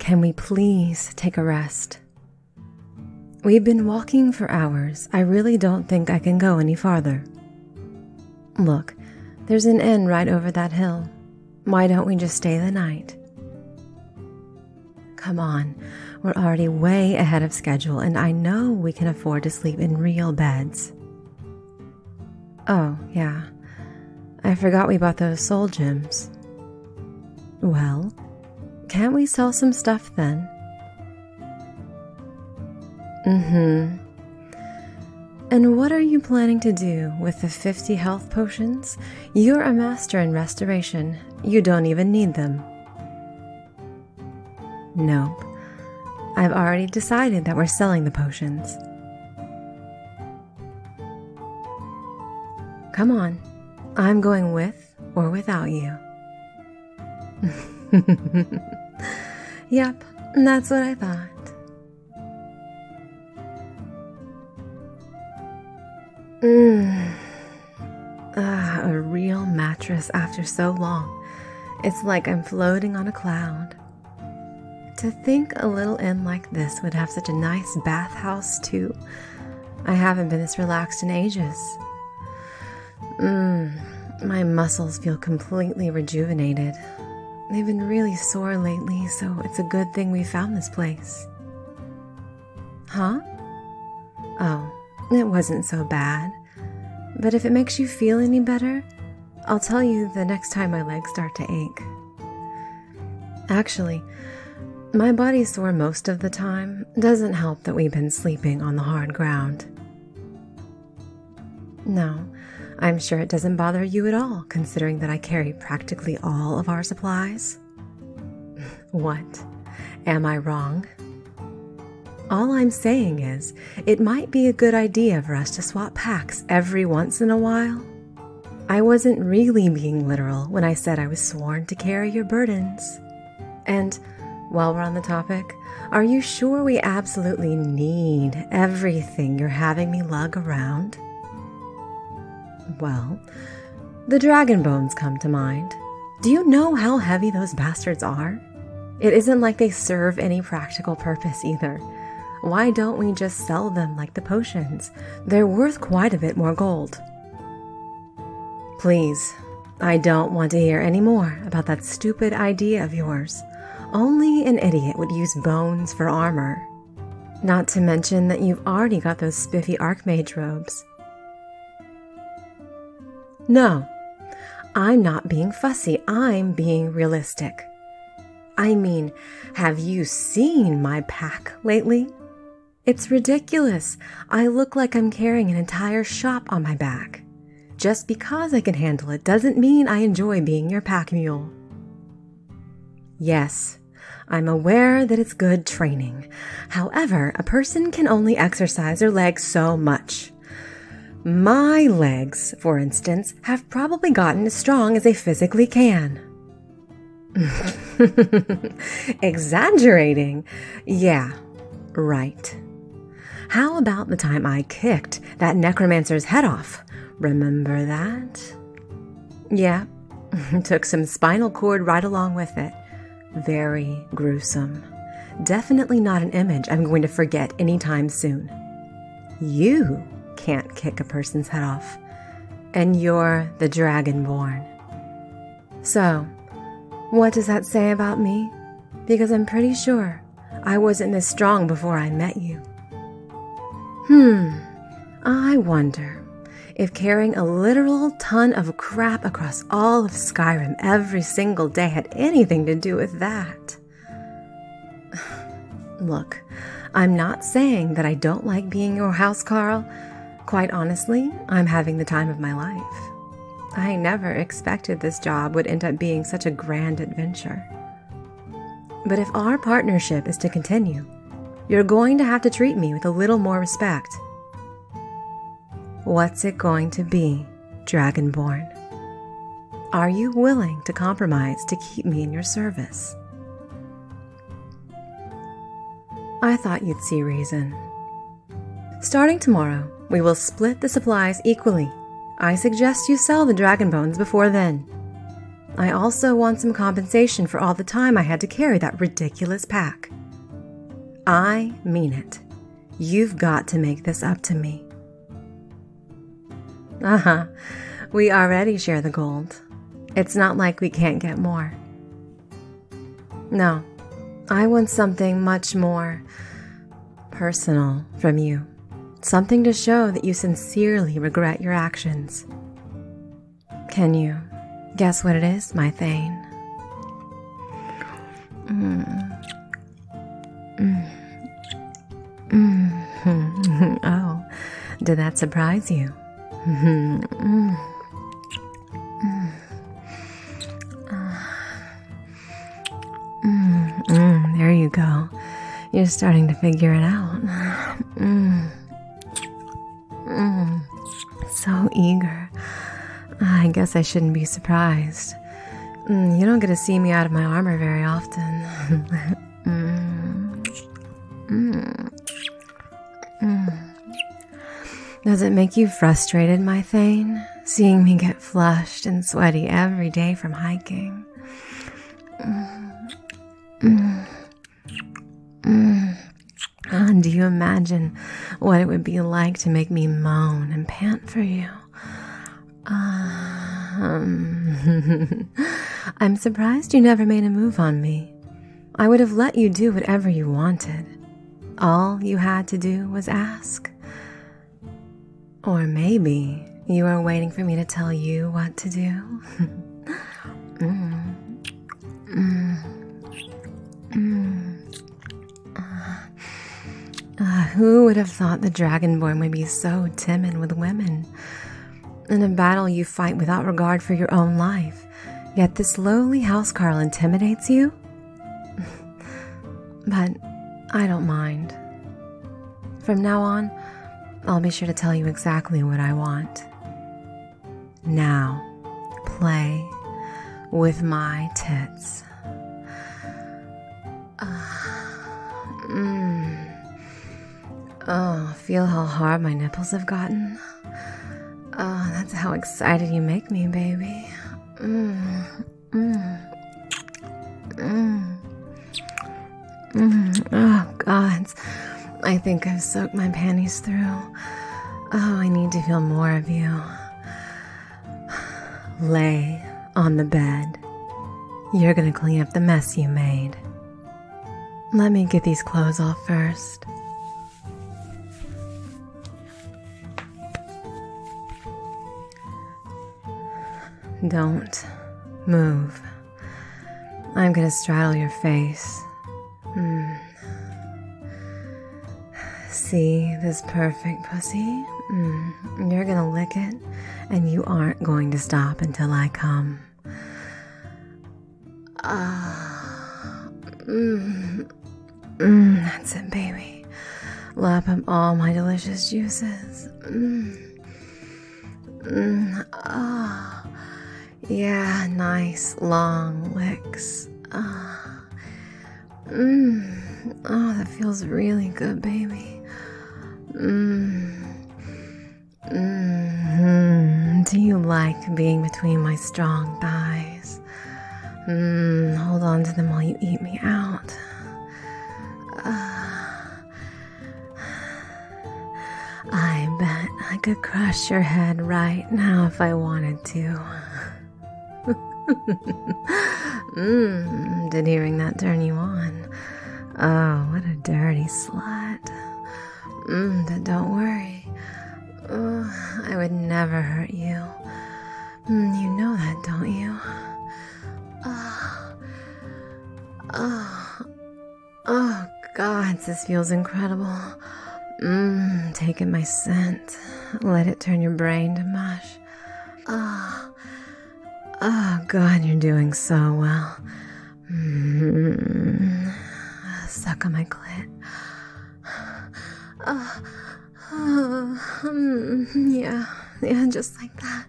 can we please take a rest? We've been walking for hours. I really don't think I can go any farther. Look, there's an inn right over that hill. Why don't we just stay the night? Come on, we're already way ahead of schedule, and I know we can afford to sleep in real beds. Oh, yeah. I forgot we bought those soul gems. Well, can't we sell some stuff then? And what are you planning to do with the 50 health potions? You're a master in restoration. You don't even need them. Nope. I've already decided that we're selling the potions. Come on. I'm going with or without you. Yep, that's what I thought. A real mattress after so long. It's like I'm floating on a cloud. To think a little inn like this would have such a nice bathhouse too. I haven't been this relaxed in ages. My muscles feel completely rejuvenated. They've been really sore lately, so it's a good thing we found this place. Huh? Oh, it wasn't so bad. But if it makes you feel any better, I'll tell you the next time my legs start to ache. Actually, my body's sore most of the time. Doesn't help that we've been sleeping on the hard ground. No, I'm sure it doesn't bother you at all, considering that I carry practically all of our supplies. What? Am I wrong? All I'm saying is, it might be a good idea for us to swap packs every once in a while. I wasn't really being literal when I said I was sworn to carry your burdens. And while we're on the topic, are you sure we absolutely need everything you're having me lug around? Well, the dragon bones come to mind. Do you know how heavy those bastards are? It isn't like they serve any practical purpose either. Why don't we just sell them like the potions? They're worth quite a bit more gold. Please, I don't want to hear any more about that stupid idea of yours. Only an idiot would use bones for armor. Not to mention that you've already got those spiffy archmage robes. No, I'm not being fussy. I'm being realistic. I mean, have you seen my pack lately? It's ridiculous. I look like I'm carrying an entire shop on my back. Just because I can handle it doesn't mean I enjoy being your pack mule. Yes, I'm aware that it's good training. However, a person can only exercise their legs so much. My legs, for instance, have probably gotten as strong as they physically can. Exaggerating? Yeah, right. How about the time I kicked that necromancer's head off? Remember that? Yeah, took some spinal cord right along with it. Very gruesome. Definitely not an image I'm going to forget anytime soon. You can't kick a person's head off, and you're the Dragonborn. So, what does that say about me? Because I'm pretty sure I wasn't this strong before I met you. I wonder if carrying a literal ton of crap across all of Skyrim every single day had anything to do with that. Look, I'm not saying that I don't like being your housecarl. Quite honestly, I'm having the time of my life. I never expected this job would end up being such a grand adventure. But if our partnership is to continue, you're going to have to treat me with a little more respect. What's it going to be, Dragonborn? Are you willing to compromise to keep me in your service? I thought you'd see reason. Starting tomorrow, we will split the supplies equally. I suggest you sell the dragon bones before then. I also want some compensation for all the time I had to carry that ridiculous pack. I mean it. You've got to make this up to me. We already share the gold. It's not like we can't get more. No, I want something much more personal from you. Something to show that you sincerely regret your actions. Can you guess what it is, my Thane? Oh, did that surprise you? There you go. You're starting to figure it out. So eager. I guess I shouldn't be surprised. You don't get to see me out of my armor very often. Does it make you frustrated, my Thane, seeing me get flushed and sweaty every day from hiking? Do you imagine what it would be like to make me moan and pant for you? I'm surprised you never made a move on me. I would have let you do whatever you wanted. All you had to do was ask. Or maybe you are waiting for me to tell you what to do. Who would have thought the Dragonborn would be so timid with women? In a battle you fight without regard for your own life, yet this lowly housecarl intimidates you? But I don't mind. From now on, I'll be sure to tell you exactly what I want. Now, play with my tits. Oh, feel how hard my nipples have gotten? Oh, that's how excited you make me, baby. Oh, God. I think I've soaked my panties through. Oh, I need to feel more of you. Lay on the bed. You're gonna clean up the mess you made. Let me get these clothes off first. Don't move. I'm gonna straddle your face. See this perfect pussy? You're gonna lick it, and you aren't going to stop until I come. That's it, baby. Lap up all my delicious juices. Yeah, nice long licks. Oh, that feels really good, baby. Do you like being between my strong thighs? Hold on to them while you eat me out. I bet I could crush your head right now if I wanted to. Did hearing that turn you on? Oh, what a dirty slut. But don't worry. I would never hurt you. You know that, don't you? Oh, God, this feels incredible. Taking my scent. Let it turn your brain to mush. Oh, God, you're doing so well. Suck on my clit. Yeah, just like that.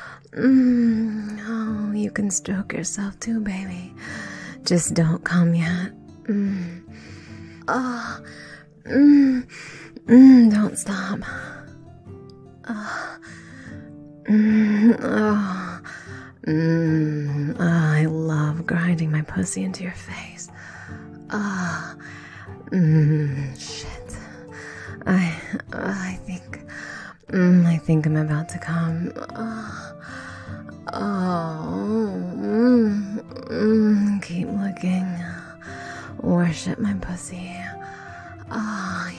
Oh, you can stroke yourself too, baby. Just don't come yet. Don't stop. I love grinding my pussy into your face. Shit. I think I'm about to come. Keep looking. Worship my pussy. Oh,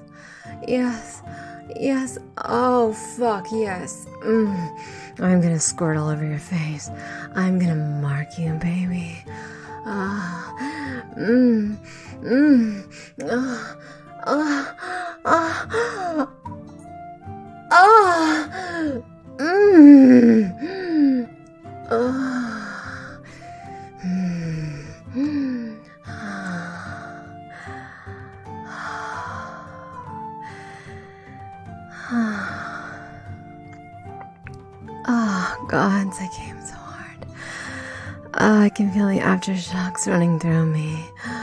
yes. Oh, fuck, yes. I'm gonna squirt all over your face. I'm gonna mark you, baby. Oh, God, I came so hard. I can feel the aftershocks running through me.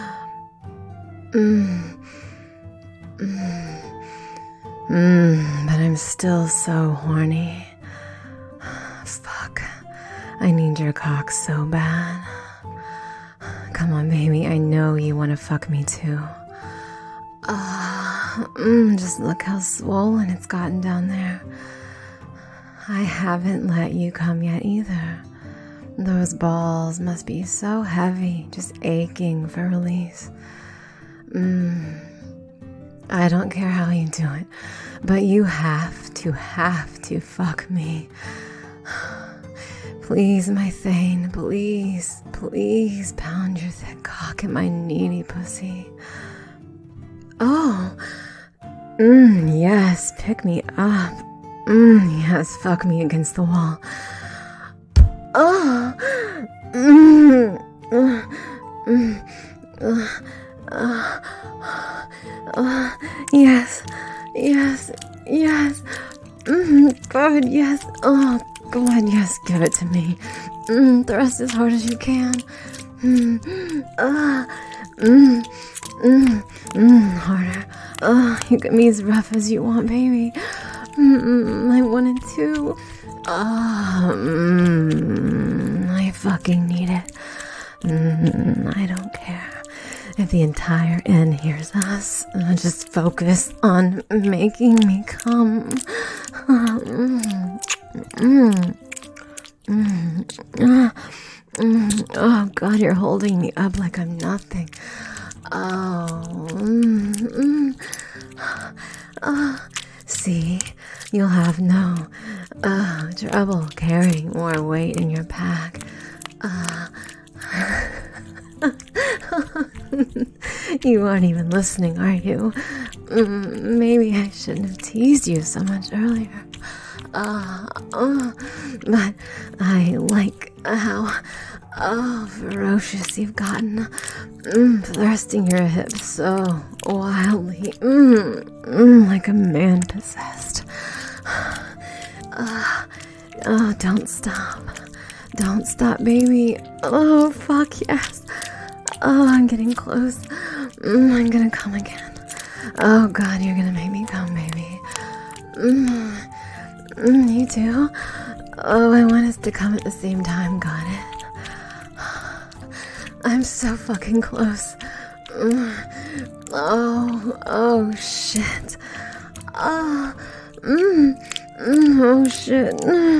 But I'm still so horny. Fuck. I need your cock so bad. Come on, baby. I know you want to fuck me too. Just look how swollen it's gotten down there. I haven't let you come yet either. Those balls must be so heavy, just aching for release. I don't care how you do it, but you have to fuck me. Please, my Thane, please pound your thick cock in my needy pussy. Oh, yes, pick me up. Yes, fuck me against the wall. Yes. Good, yes. Oh, God, yes, give it to me. Thrust as hard as you can. Harder. You can be as rough as you want, baby. I wanted to. I fucking need it. I don't care if the entire inn hears us. Just focus on making me come. Oh, God, you're holding me up like I'm nothing. See, you'll have no trouble carrying more weight in your pack. You aren't even listening, are you? Maybe I shouldn't have teased you so much earlier. But I like how ferocious you've gotten. Thrusting your hips so wildly. Like a man possessed. Don't stop. Don't stop, baby. Oh, fuck, yes. Oh, I'm getting close. I'm gonna come again. Oh, God, you're gonna make me come, baby. You too? Oh, I want us to come at the same time, got it? I'm so fucking close. Oh, shit. Oh, shit.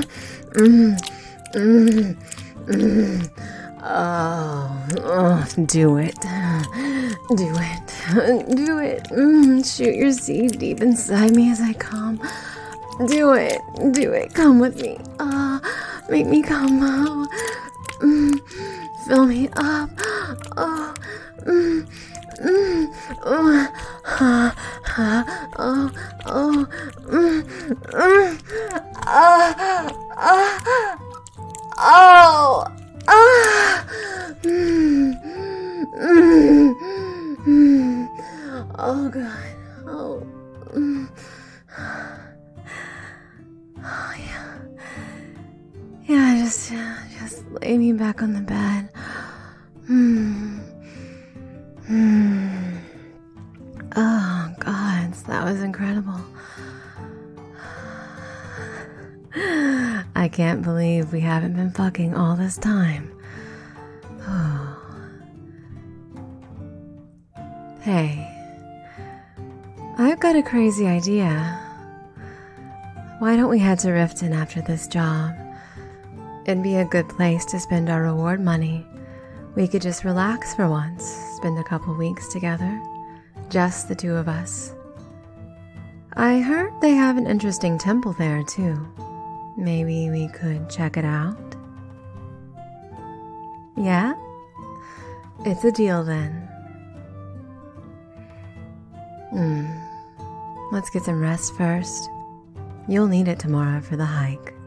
Do it. Do it. Shoot your seed deep inside me as I come. Do it. Come with me. Make me come. Fill me up. Oh, God. Yeah, just lay me back on the bed. Oh, God, that was incredible. I can't believe we haven't been fucking all this time. Hey, I've got a crazy idea. Why don't we head to Riften after this job? It'd be a good place to spend our reward money. We could just relax for once, spend a couple weeks together, just the two of us. I heard they have an interesting temple there, too. Maybe we could check it out? Yeah? It's a deal then. Let's get some rest first. You'll need it tomorrow for the hike.